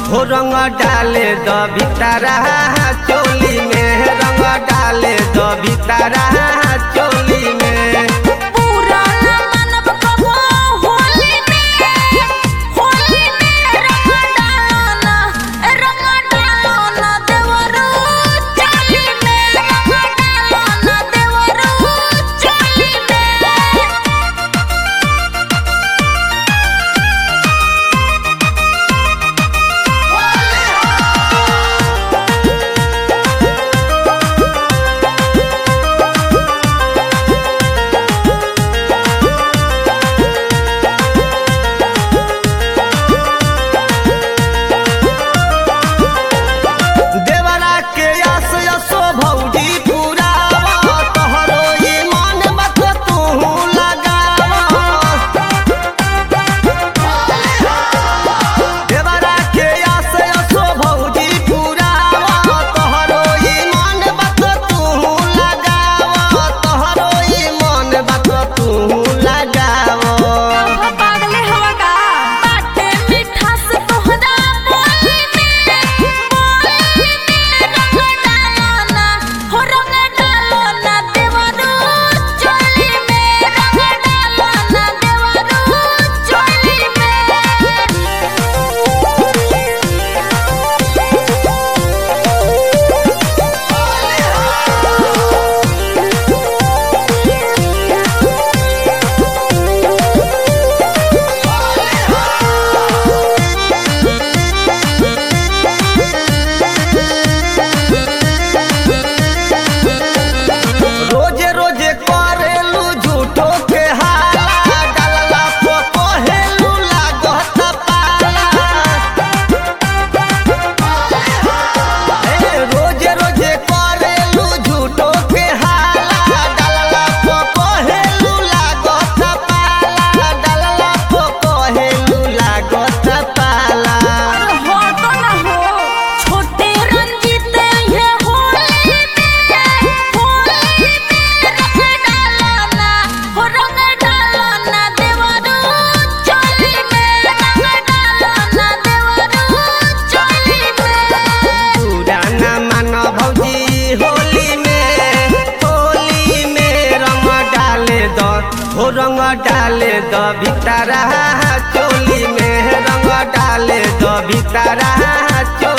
हो रंग डाले द भीतरा चोली में, रंग डाले द भीतरा चोली में। पूरा मानव कबो होली में रंग डालो ना देवरू चोली में, रंग डालो ना देवरू चोली में। देवरा के आस यसो भौजी पुरावा, तोहरो ईमान बात तू लगावा। देवरा के आस यसो भौजी पुरावा, तोहरो ईमान बात तू लगावा, तोहरो ईमान बात तू लगावा। पागले हवा का बाटे मिठास तोहरा बोली में रंग डालो ना, हो रंग डालो ना देवरू चोली में, रंग डालो ना देवरू चोली में। रोजे रोजे करेलू झूठो के हाला, डालला तो कहेलू लागत पाला। रोजे रोजे करेलू झूठो के हाला, डालला तो कहेलू लागत पाला, डालला तो कहेलू लागत पाला। हो तो ना हो छोटे रंजीत ये होली में रंग डालो ना, हो रंग डालो ना देवरू चोली में, रंग डालो ना देवरू चोली में। पुराना मानो भौजी होली में रंग डाले दो, हो रंग डाले दो भीतरा चोली में, रंग डाले दो भीतरा चोली।